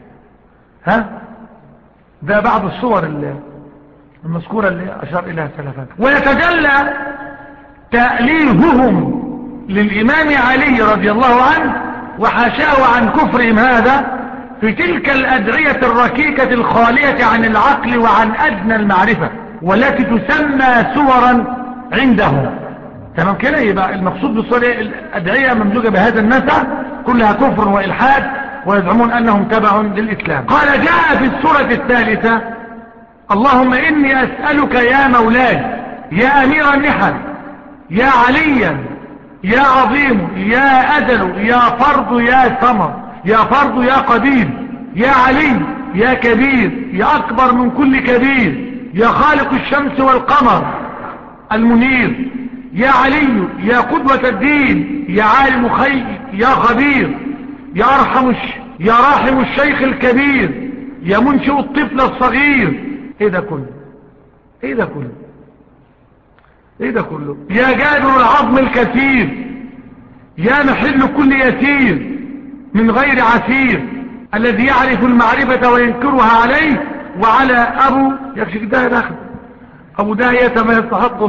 ده بعض الصور المذكورة اللي أشار إليها السلفات. ويتجلى تأليههم للإمام علي رضي الله عنه وحاشاه عن كفرهم هذا في تلك الأدعية الركيكة الخالية عن العقل وعن أدنى المعرفة، والتي تسمى سورا عندهم. تمام كده. يبقى المقصود بالصورة الأدعية ممزوجة بهذا النسع كلها كفر وإلحاد، ويزعمون أنهم تبع للإسلام. قال جاء في السورة الثالثة اللهم إني أسألك يا مولاي يا أمير النحل يا عليا يا عظيم يا أدل يا فرد يا صمد يا فرد يا قدير يا علي يا كبير يا أكبر من كل كبير يا خالق الشمس والقمر المنير يا علي يا قدوة الدين يا عالم خير يا خبير يا راحم الشيخ الكبير يا منشئ الطفل الصغير. ايه ده كله؟ ايه ده كله؟ ايه ده كله؟ يا جابر العظم الكثير يا محل كل يسير من غير عسير الذي يعرف المعرفة وينكرها عليه وعلى أبو يكشف ده داخل أبو داهية ما يستحق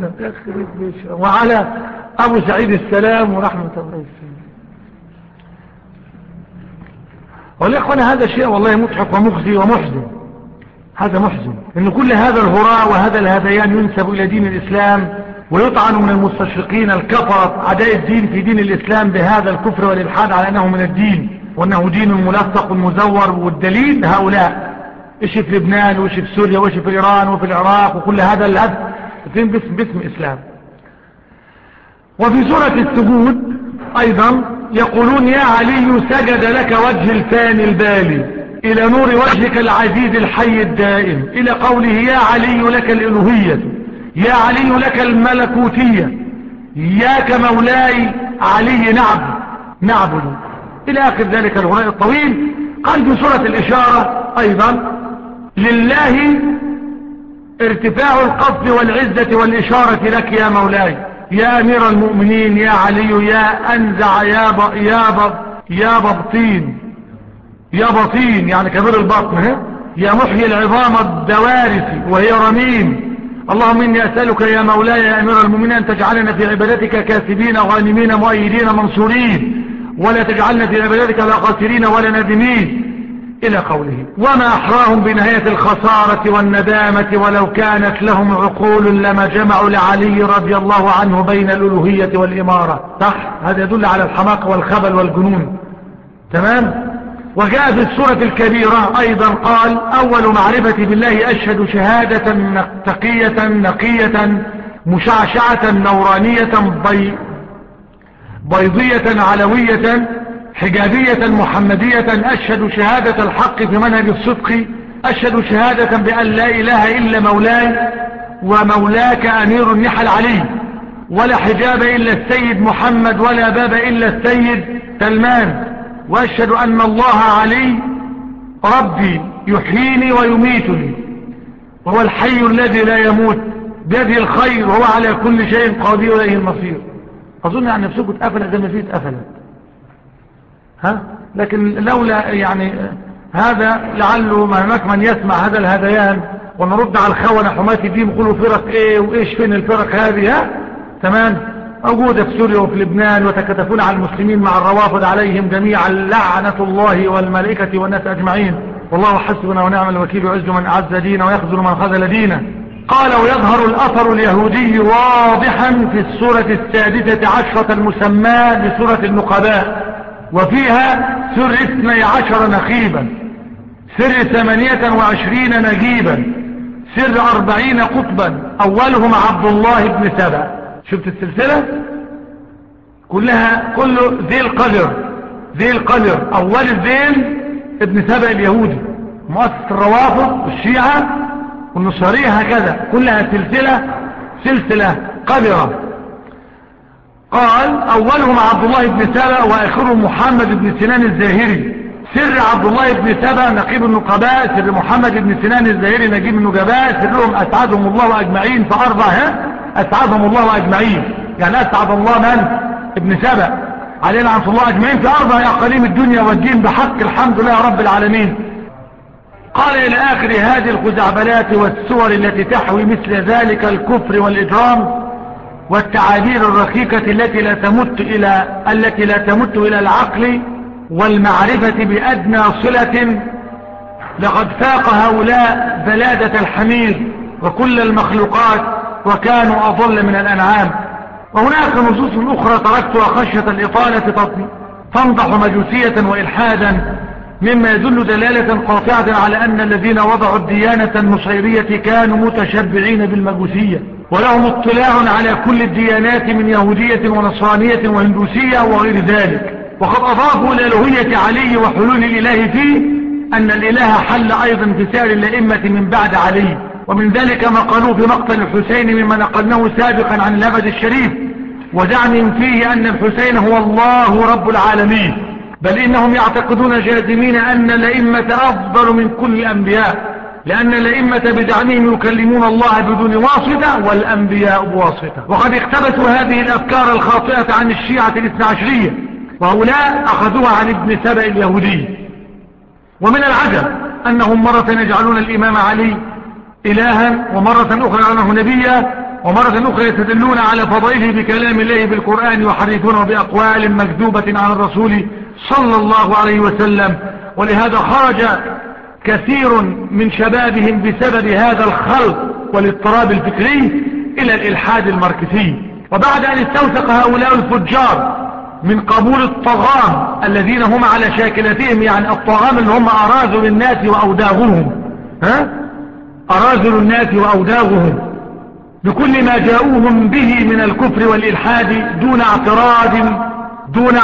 وعلى أبو سعيد السلام ورحمة الله السلام. والإخوان هذا شيء والله مضحك ومخزي ومحزن. هذا محزن إن كل هذا الهراء وهذا الهذيان ينسب إلى دين الإسلام، ويطعن من المستشرقين الكفرة أعداء الدين في دين الإسلام بهذا الكفر والإلحاد على أنه من الدين وأنه دين ملصق مزور. والدليل هؤلاء إيش في لبنان وإيش في سوريا وإيش في إيران وفي العراق وكل هذا الهدف باسم إسلام. وفي سورة السجود أيضا يقولون يا علي سجد لك وجه الفاني البالي إلى نور وجهك العزيز الحي الدائم، إلى قوله يا علي لك الإلوهية يا علي لك الملكوتية ياك مولاي علي نعبد إلى آخر ذلك الغناء الطويل. قال في سورة الإشارة أيضا لله ارتفاع القصد والعزة والإشارة لك يا مولاي يا أمير المؤمنين يا علي يا أنزع يا بطين يعني كبير البطن يا محيي العظام الدوارث وهي رميم. اللهم إني أسألك يا مولاي يا أمير المؤمنين أن تجعلنا في عبادتك كاسبين غانمين مؤيدين منصورين، ولا تجعلنا في عبادتك لا خاسرين ولا نادمين. إلى قوله وما أحراهم بنهاية الخسارة والندامة ولو كانت لهم عقول لما جمعوا لعلي رضي الله عنه بين الألوهية والإمارة. صح، هذا يدل على الحماقة والخبل والجنون. تمام. وجاء في السورة الكبيرة أيضا قال أول معرفتي بالله أشهد شهادة تقية نقية مشعشعة نورانية بيضية علوية حجابية محمدية أشهد شهادة الحق في منهج الصدق أشهد شهادة بأن لا إله إلا مولاي ومولاك أمير النحل علي ولا حجاب إلا السيد محمد ولا باب إلا السيد سلمان وأشهد أن الله علي ربي يحييني ويميتني وهو الحي الذي لا يموت بيده الخير وهو على كل شيء قدير وإليه المصير. أظن عن نفسكم اتقفلت زي ما فيه اتقفلت لكن لولا يعني هذا لعله ما هناك من يسمع هذا الهذيان ونرد على الخونة حماة الدين يقولوا فرق ايه وايش فين الفرق هذه تمام موجودة في سوريا وفي لبنان وتكتفون على المسلمين مع الروافض عليهم جميعا لعنة الله والملائكة والناس أجمعين والله حسبنا ونعم الوكيل يعز من أعز دينه ويخذل من خذل دينه. قال ويظهر الأثر اليهودي واضحا في السورة 16 المسماة بسورة النقباء وفيها سر 12 نقيبا سر 28 نجيبا سر 40 قطبا أولهم عبد الله بن سبأ. شفت السلسلة كلها كله ذي القدر أول الذيل ابن سبأ اليهودي مؤسس الروافض والشيعة والنصارية هكذا كلها سلسلة قدرة. قال أولهم عبد الله بن سبأ وآخرهم محمد بن سنان الزاهري سر عبد الله بن سبأ نقيب النقباء سر محمد بن سنان الزاهري نجيب النجباء سرهم أسعدهم الله أجمعين فأربع أسعدهم الله أجمعين يعني أسعد الله من ابن سبأ علينا عن الله أجمعين في أربع أقاليم الدنيا والدين بحق الحمد لله رب العالمين. قال إلى آخر هذه الخزعبلات والسور التي تحوي مثل ذلك الكفر والإجرام والتعابير الرقيقة التي لا تمت إلى العقل والمعرفة بأدنى صلة لقد فاق هؤلاء بلادة الحمير وكل المخلوقات وكانوا أضل من الأنعام. وهناك نصوص أخرى تركتها خشية الإطالة تنضح مجوسية وإلحادا مما يدل دلالة قاطعة على أن الذين وضعوا الديانة النصيرية كانوا متشبعين بالمجوسية ولهم اطلاع على كل الديانات من يهودية ونصرانية وهندوسية وغير ذلك. وقد أضافوا إلى ألوهية علي وحلول الإله فيه أن الإله حل أيضا في سائر الأئمة من بعد علي ومن ذلك ما قالوا في مقتل الحسين مما نقلناه سابقا عن الأبد الشريف ودعم فيه أن الحسين هو الله رب العالمين بل إنهم يعتقدون جازمين أن الأئمة أفضل من كل الأنبياء لأن الأئمة بدعمهم يكلمون الله بدون واسطة والأنبياء بواسطة. وقد اقتبسوا هذه الأفكار الخاطئة عن الشيعة الاثنى عشرية وهؤلاء أخذوها عن ابن سبأ اليهودي. ومن العجب أنهم مرة يجعلون الإمام علي إلها ومرة أخرى أنه نبيا ومرة أخرى يتدلون على فضائله بكلام الله بالقرآن ويحرفونه بأقوال مكذوبة عن الرسول صلى الله عليه وسلم. ولهذا خرج كثير من شبابهم بسبب هذا الخلط والاضطراب الفكري إلى الإلحاد الماركسي. وبعد أن استوثق هؤلاء الفجار من قبول الطغام الذين هم على شاكلتهم يعني الطغام اللي هم أراذل الناس وأوداغهم أراذل الناس وأوداغهم بكل ما جاءوهم به من الكفر والإلحاد دون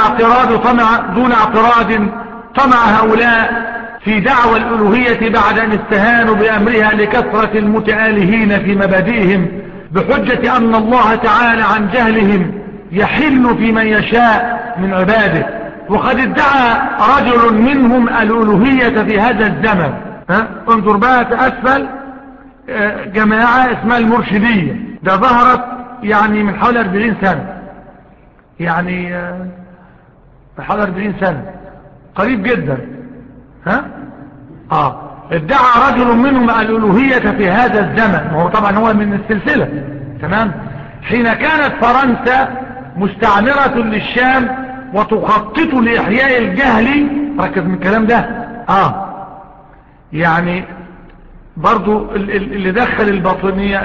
اعتراض طمع هؤلاء في دعوى الألوهية بعد أن استهانوا بأمرها لكثرة المتآلهين في مبادئهم بحجة أن الله تعالى عن جهلهم يحل في من يشاء من عباده. وقد ادعى رجل منهم الألوهية في هذا الزمن انظر بقى أسفل جماعة اسمها المرشدية ده ظهرت يعني من حوالي 40 سنة يعني من حوالي 40 سنة قريب جدا ادعى رجل منهم الألوهية في هذا الزمن وهو طبعا هو من السلسلة تمام حين كانت فرنسا مستعمرة للشام وتخطط لإحياء الجهل ركز من الكلام ده يعني برضو اللي دخل الباطنية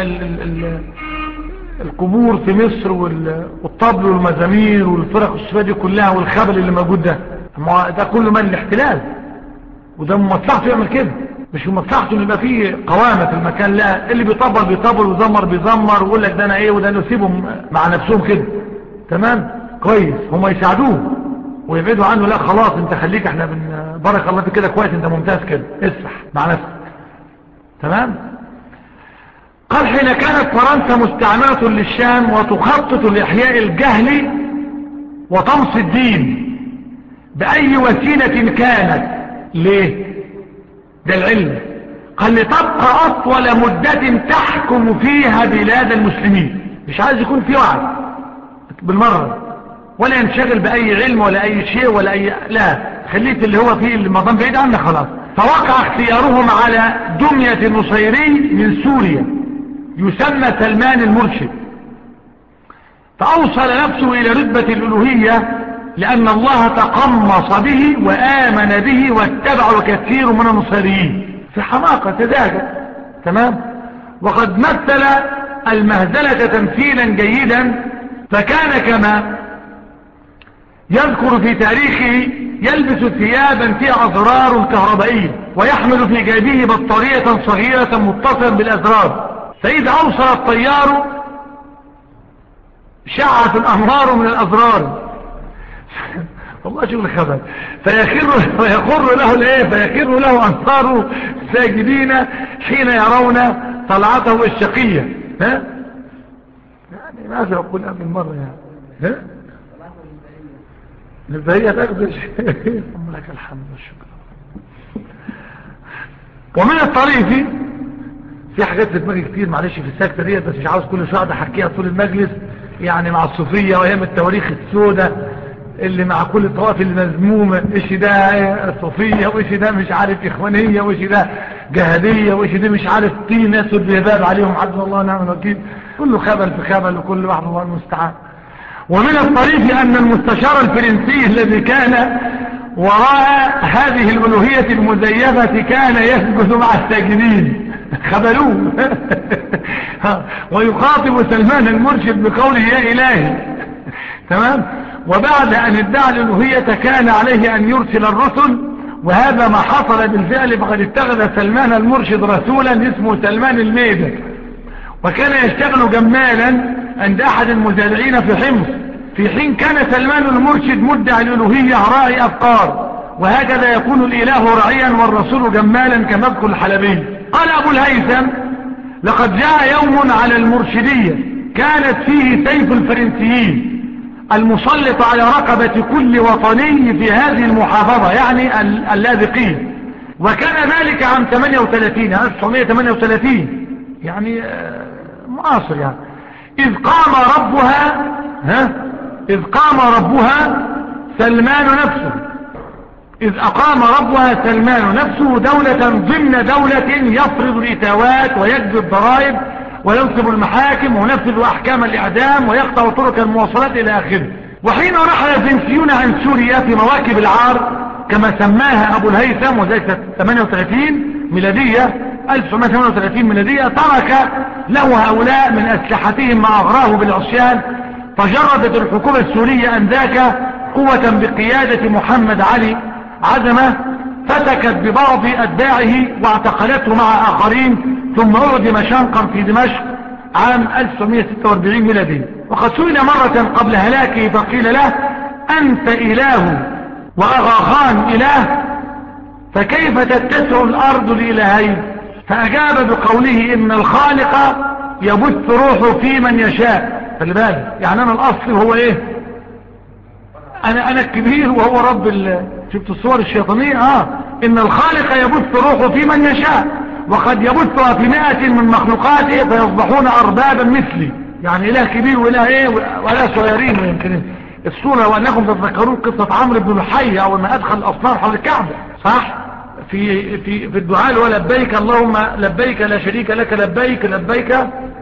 القبور في مصر والطبل والمزامير والفرق الصوفية دي كلها والخبل اللي موجود ده كله من الاحتلال، وده مصلحته يعمل كده، مش مصلحته ان يبقى فيه قوامة في المكان. لا، اللي بيطبل ويزمر بيزمر ويقول لك ده انا ايه وده نسيبهم مع نفسهم كده. تمام كويس، هم يساعدوه ويبعدوا عنه. لا خلاص انت خليك، احنا بارك الله فيك كده كويس، انت ممتاز كده، اسرح مع نفسك. تمام. قال حين كانت فرنسا مستعمرة للشام وتخطط لإحياء الجهل وطمس الدين بأي وسيلة كانت، ليه؟ ده العلم. قال لتبقى أطول مدة تحكم فيها بلاد المسلمين. مش عايز يكون في وعد بالمرة، ولا ينشغل بأي علم ولا أي شيء ولا أي، لا خليت اللي هو فيه المضام بعيد عنه خلاص. فوقع اختيارهم على دمية النصيري من سوريا يسمى سلمان المرشد، فأوصل نفسه إلى رتبة الألوهية لأن الله تقمص به وآمن به واتبعه كثير من النصيريين في حماقة سذاجة. تمام. وقد مثل المهزلة تمثيلا جيدا، فكان كما يذكر في تاريخه يلبس ثيابا فيها أزرار كهربائية ويحمل في جيبه بطارية صغيرة متصلا بالأزرار، فإذا أوصل الطيار شعت الأنوار من الأزرار والله شغل خبر. فيخر له الايه، فيخر له أنصاره ساجدين حين يرون طلعته الشقية. ها يعني ماذا أقول قبل المرة يعني، ها البهية تأخذ شيء لك الحمد والشكر. ومن الطريف في حاجات في دماغي كتير معلش في السكتة دي، بس مش عاوز كل شوية احكيها طول المجلس، يعني مع الصوفية وايام التواريخ السوداء اللي مع كل الطوائف المذمومة، ايش ده صوفية وايش ده مش عارف اخوانية وايش ده جهادية وايش ده مش عارف طين اسود بيباب عليهم حسبنا الله ونعم الوكيل، كله خبل في خبل وكل واحد الله المستعان. ومن الطريف أن المستشار الفرنسي الذي كان وراء هذه الألوهية المزيفة كان يسجد مع الساجدين خبلوه ويخاطب سلمان المرشد بقوله يا إلهي. تمام. وبعد أن ادعى الألوهية كان عليه أن يرسل الرسل، وهذا ما حصل بالفعل، فقد اتخذ سلمان المرشد رسولا اسمه سلمان الميدة، وكان يشتغل جمالا عند أحد المزارعين في حمص، في حين كان سلمان المرشد مدعي الألوهية راعي أفكار، وهكذا يكون الإله راعيا والرسول جمالا كما يذكر الحلبي. قال أبو الهيثم لقد جاء يوم على المرشدية كانت فيه سيف الفرنسيين المسلط على رقبة كل وطني في هذه المحافظة، يعني اللاذقين، وكان ذلك عام 38 1938 يعني معاصر يعني. إذ قام ربها سلمان نفسه، إذ أقام ربها سلمان نفسه دولة ضمن دولة يفرض الإتاوات ويجزي الضرائب وينصب المحاكم وينفذ أحكام الإعدام ويقطع طرق المواصلات إلى آخره. وحين رحل الفرنسيون عن سوريا في مواكب العار كما سماها أبو الهيثم، وذلك 38 ميلادية 1938 ميلادية، ترك له هؤلاء من أسلحتهم ما أغراه بالعصيان، فجردت الحكومة السورية أنذاك قوة بقيادة محمد علي عزمة فتكت ببعض أتباعه واعتقلته مع آخرين، ثم أعدم شنقا في دمشق عام 1946 ميلادي. وقد سئل مرة قبل هلاكه فقيل له أنت إله وأغا خان إله، فكيف تتسع الأرض لإلهين؟ فأجاب بقوله إن الخالق يبث روحه في من يشاء. خلي بالك يعني أنا الأصل هو إيه؟ أنا الكبير وهو رب شفت الصور الشيطانية إن الخالق يبث روحه في من يشاء، وقد يبثها في 100 من مخلوقاته فيصبحون أربابا مثلي، يعني إله كبير وإله إيه وإله صغيرين. ويمكن الصورة وأنكم تتذكرون قصة عمرو بن لحي أول ما أدخل الأصنام حول الكعبة، صح؟ في الدعاء اللي هو لبيك اللهم لبيك لا شريك لك لبيك لبيك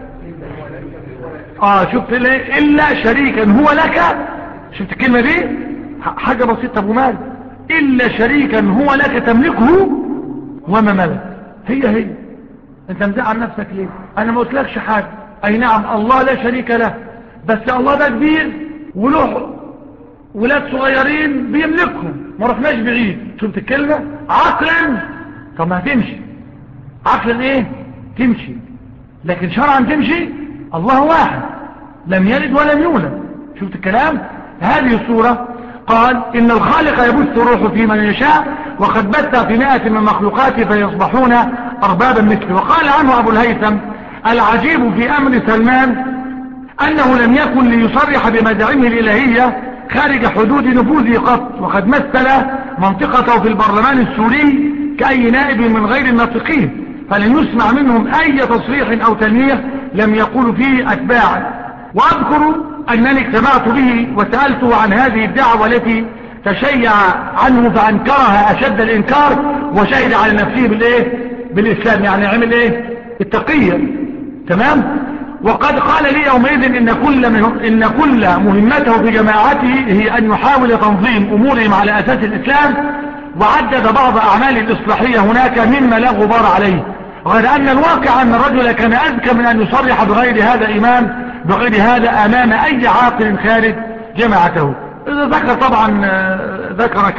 شفت إلا شريكا هو لك، شفت الكلمة دي حاجة بسيطة أبو مال، إلا شريكا هو لك تملكه وما ملك. هي انت مزعل نفسك ليه؟ انا ما قلتلكش حاجة. اي نعم الله لا شريك له، بس الله ده كبير وله ولاد صغيرين بيملكهم، ما رحناش بعيد. شفت الكلمة؟ عقلا طب ما هتمشي، عقلا ايه تمشي، لكن شرعا تمشي. الله واحد لم يلد ولم يولد. شفت الكلام؟ هذه الصورة قال إن الخالق يبث روحه في من يشاء وقد بث في 100 من مخلوقاته فيصبحون أربابا مثله. وقال عنه أبو الهيثم العجيب في أمر سلمان أنه لم يكن ليصرح بمزاعمه الإلهية خارج حدود نفوذه قط، وقد مثل منطقته في البرلمان السوري كأي نائب من غير الناطقين، فلن يسمع منهم أي تصريح أو تلميح لم يقول فيه أتباع. وأذكر أنني اجتمعت به وسألته عن هذه الدعوة التي تشيع عنه فأنكرها أشد الإنكار وشهد على نفسه بالإسلام، يعني عمل التقية. تمام. وقد قال لي يومئذ إن كل مهمته في جماعته هي أن يحاول تنظيم أمورهم على أساس الإسلام، وعدد بعض أعمال الإصلاحية هناك مما لا غبار عليه، غير أن الواقع أن الرجل كان أذكى من أن يصرح بغير هذا أمام أي عاقل خارج جماعته. ذكر طبعا ذكر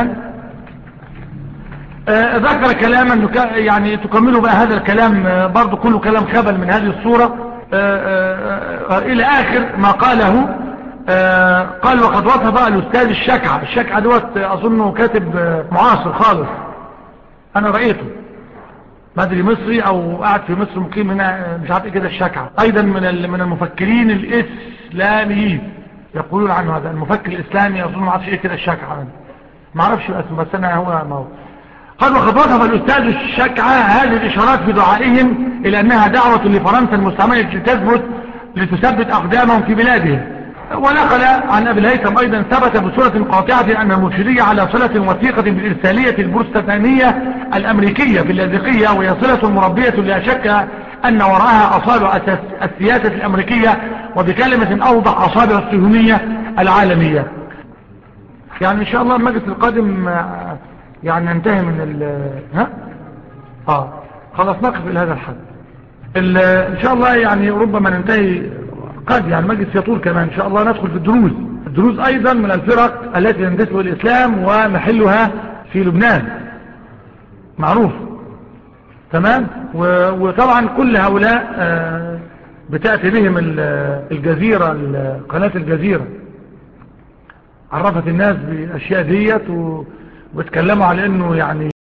كلاما يعني تكملوا بقى هذا الكلام برضو كله كلام خبل من هذه الصورة إلى آخر ما قاله. قال وقد وصف الأستاذ الشكعة دوت أظنه كاتب معاصر خالص، أنا رأيته ما ادري مصري أو قاعد في مصر مقيم هنا مش عارف إيه كده. الشكعة أيضا من المفكرين الإسلاميين، يقولون عنه هذا المفكر الإسلامي، أظن ما عارفش إيه كده الشكعة، ما عارفش اسمه بس أنا هو ما هو. قال وقد وصف الأستاذ الشكعة هذه الإشارات في دعائهم إلى أنها دعوة لفرنسا المستعمرة لتثبت أقدامهم في بلادهم. ونقل عن أبي الهيثم أيضا ثبت بصورة قاطعة أن المرشدية على صلة وثيقة بالإرسالية البروتستانية الأمريكية في اللاذقية، وهي صلة مربية لا شك أن وراءها أصابع السياسة الأمريكية، وبكلمة أوضح أصابع الصهيونية العالمية. يعني إن شاء الله المجلس القادم يعني ننتهي من خلاص نقف إلى هذا الحد إن شاء الله. يعني ربما ننتهي قد يعني مجلس يطول كمان إن شاء الله. ندخل في الدروز أيضا من الفرق التي تنتسب الإسلام ومحلها في لبنان معروف. تمام. وطبعا كل هؤلاء بتأتي بهم الجزيرة، قناة الجزيرة عرفت الناس بأشياء ديت وبتكلموا على أنه يعني